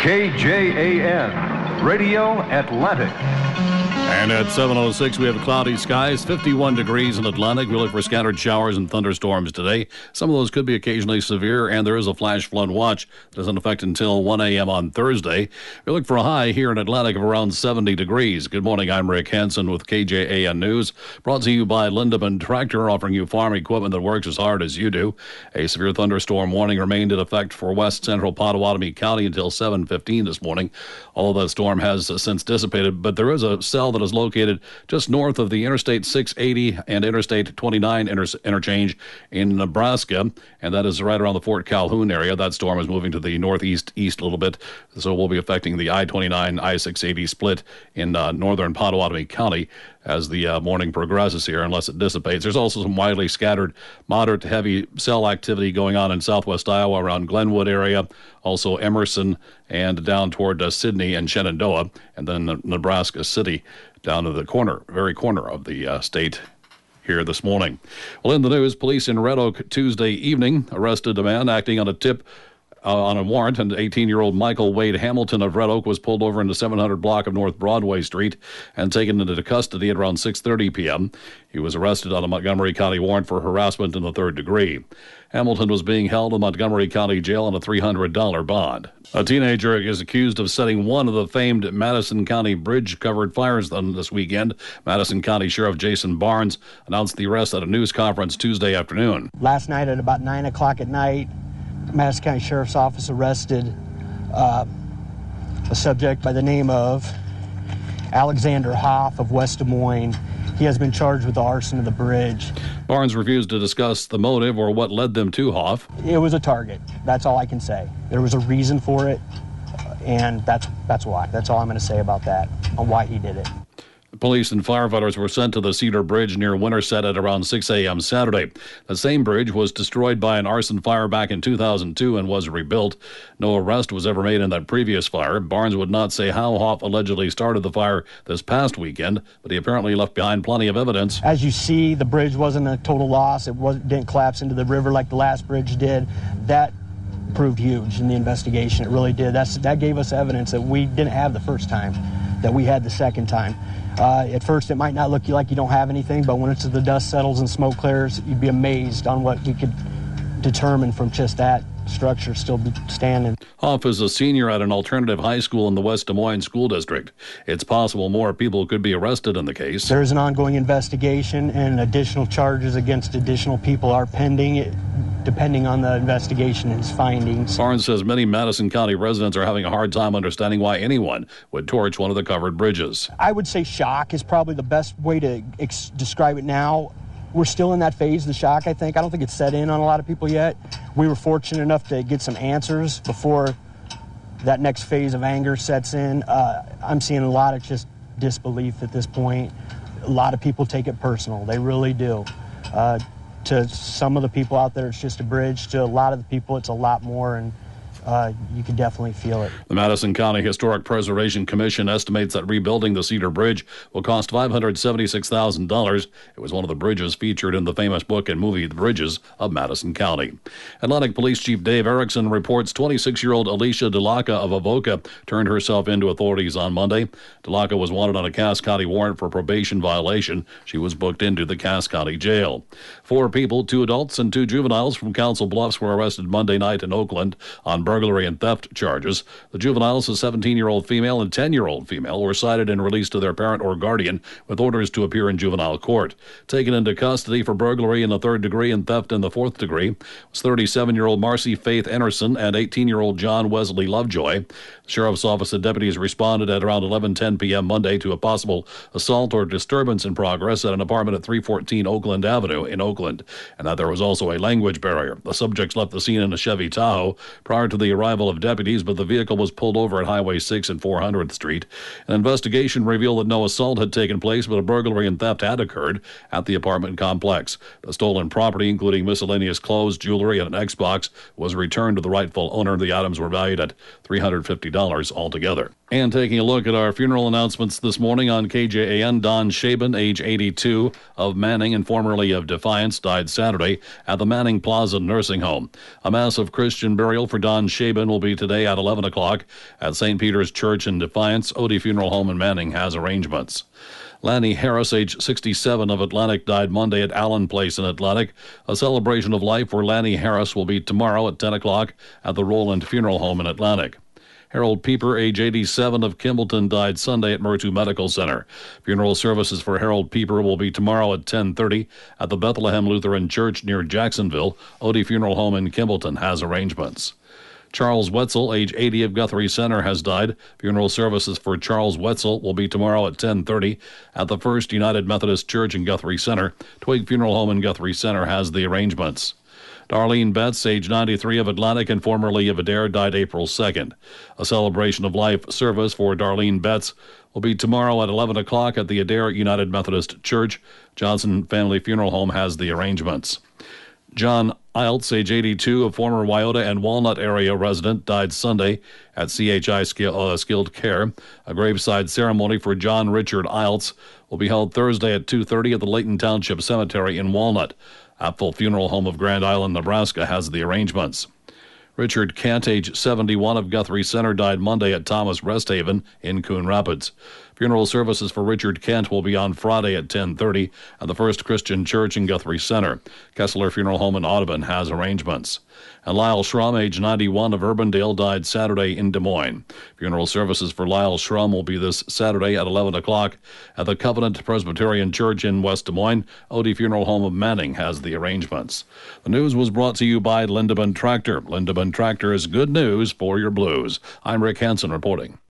KJAN, Radio Atlantic. And at 7:06, we have cloudy skies, 51 degrees in Atlantic. We look for scattered showers and thunderstorms today. Some of those could be occasionally severe, and there is a flash flood watch that is in effect until 1 a.m. on Thursday. We look for a high here in Atlantic of around 70 degrees. Good morning, I'm Rick Hansen with KJAN News, brought to you by Lindemann Tractor, offering you farm equipment that works as hard as you do. A severe thunderstorm warning remained in effect for west central Potawatomi County until 7:15 this morning. All the storm has since dissipated, but there is a cell that is located just north of the Interstate 680 and Interstate 29 interchange in Nebraska, and that is right around the Fort Calhoun area. That storm is moving to the northeast a little bit, so will be affecting the I-29, I-680 split in northern Potawatomi County as the morning progresses here, unless it dissipates. There's also some widely scattered moderate to heavy cell activity going on in southwest Iowa around Glenwood area, also Emerson and down toward Sidney and Shenandoah, and then Nebraska City down to the very corner of the state here this morning. Well, in the news, police in Red Oak Tuesday evening arrested a man acting on a tip on a warrant, and 18-year-old Michael Wade Hamilton of Red Oak was pulled over in the 700 block of North Broadway Street and taken into custody at around 6:30 p.m. He was arrested on a Montgomery County warrant for harassment in the third degree. Hamilton was being held in Montgomery County Jail on a $300 bond. A teenager is accused of setting one of the famed Madison County bridge-covered fires this weekend. Madison County Sheriff Jason Barnes announced the arrest at a news conference Tuesday afternoon. Last night at about 9 o'clock at night, Madison County Sheriff's Office arrested a subject by the name of Alexander Hoff of West Des Moines. He has been charged with the arson of the bridge. Barnes refused to discuss the motive or what led them to Hoff. It was a target. That's all I can say. There was a reason for it, and that's why. That's all I'm going to say about that, on why he did it. Police and firefighters were sent to the Cedar Bridge near Winterset at around 6 a.m. Saturday. The same bridge was destroyed by an arson fire back in 2002 and was rebuilt. No arrest was ever made in that previous fire. Barnes would not say how Hoff allegedly started the fire this past weekend, but he apparently left behind plenty of evidence. As you see, the bridge wasn't a total loss. It didn't collapse into the river like the last bridge did. That proved huge in the investigation. It really did. That gave us evidence that we didn't have the first time, that we had the second time. At first, it might not look like you don't have anything, but when the dust settles and smoke clears, you'd be amazed on what we could determine from just that structure still standing. Hoff is a senior at an alternative high school in the West Des Moines School District. It's possible more people could be arrested in the case. There is an ongoing investigation, and additional charges against additional people are pending, depending on the investigation and its findings. Barnes says many Madison County residents are having a hard time understanding why anyone would torch one of the covered bridges. I would say shock is probably the best way to describe it now. We're still in that phase, the shock, I think. I don't think it's set in on a lot of people yet. We were fortunate enough to get some answers before that next phase of anger sets in. I'm seeing a lot of just disbelief at this point. A lot of people take it personal. They really do. To some of the people out there, it's just a bridge. To a lot of the people, it's a lot more, and you can definitely feel it. The Madison County Historic Preservation Commission estimates that rebuilding the Cedar Bridge will cost $576,000. It was one of the bridges featured in the famous book and movie The Bridges of Madison County. Atlantic Police Chief Dave Erickson reports 26-year-old Alicia DeLaca of Avoca turned herself into authorities on Monday. DeLaca was wanted on a Cass County warrant for probation violation. She was booked into the Cass County Jail. 4 people, 2 adults and 2 juveniles from Council Bluffs were arrested Monday night in Oakland on burglary and theft charges. The juveniles, a 17-year-old female and 10-year-old female, were cited and released to their parent or guardian with orders to appear in juvenile court. Taken into custody for burglary in the 3rd degree and theft in the 4th degree was 37-year-old Marcy Faith Enerson and 18-year-old John Wesley Lovejoy. The Sheriff's Office and deputies responded at around 11:10 p.m. Monday to a possible assault or disturbance in progress at an apartment at 314 Oakland Avenue in Oakland, and that there was also a language barrier. The subjects left the scene in a Chevy Tahoe prior to the arrival of deputies, but the vehicle was pulled over at Highway 6 and 400th Street. An investigation revealed that no assault had taken place, but a burglary and theft had occurred at the apartment complex. The stolen property, including miscellaneous clothes, jewelry, and an Xbox, was returned to the rightful owner. The items were valued at $350 altogether. And taking a look at our funeral announcements this morning on KJAN, Don Shaban, age 82, of Manning and formerly of Defiance, died Saturday at the Manning Plaza Nursing Home. A mass of Christian burial for Don Shaban will be today at 11 o'clock at St. Peter's Church in Defiance. Odie Funeral Home in Manning has arrangements. Lanny Harris, age 67, of Atlantic, died Monday at Allen Place in Atlantic. A celebration of life for Lanny Harris will be tomorrow at 10 o'clock at the Roland Funeral Home in Atlantic. Harold Pieper, age 87, of Kimballton, died Sunday at Murtu Medical Center. Funeral services for Harold Pieper will be tomorrow at 10:30 at the Bethlehem Lutheran Church near Jacksonville. Odie Funeral Home in Kimballton has arrangements. Charles Wetzel, age 80, of Guthrie Center, has died. Funeral services for Charles Wetzel will be tomorrow at 10:30 at the First United Methodist Church in Guthrie Center. Twig Funeral Home in Guthrie Center has the arrangements. Darlene Betts, age 93, of Atlantic and formerly of Adair, died April 2nd. A celebration of life service for Darlene Betts will be tomorrow at 11 o'clock at the Adair United Methodist Church. Johnson Family Funeral Home has the arrangements. John Iltz, age 82, a former Wyoda and Walnut area resident, died Sunday at CHI Skilled Care. A graveside ceremony for John Richard Iltz will be held Thursday at 2:30 at the Layton Township Cemetery in Walnut. Apfel Funeral Home of Grand Island, Nebraska has the arrangements. Richard Kent, age 71, of Guthrie Center, died Monday at Thomas Resthaven in Coon Rapids. Funeral services for Richard Kent will be on Friday at 10:30 at the First Christian Church in Guthrie Center. Kessler Funeral Home in Audubon has arrangements. And Lyle Schrum, age 91, of Urbandale, died Saturday in Des Moines. Funeral services for Lyle Schrum will be this Saturday at 11 o'clock at the Covenant Presbyterian Church in West Des Moines. Odie Funeral Home of Manning has the arrangements. The news was brought to you by Lindemann Tractor. Lindemann Tractor is good news for your blues. I'm Rick Hansen reporting.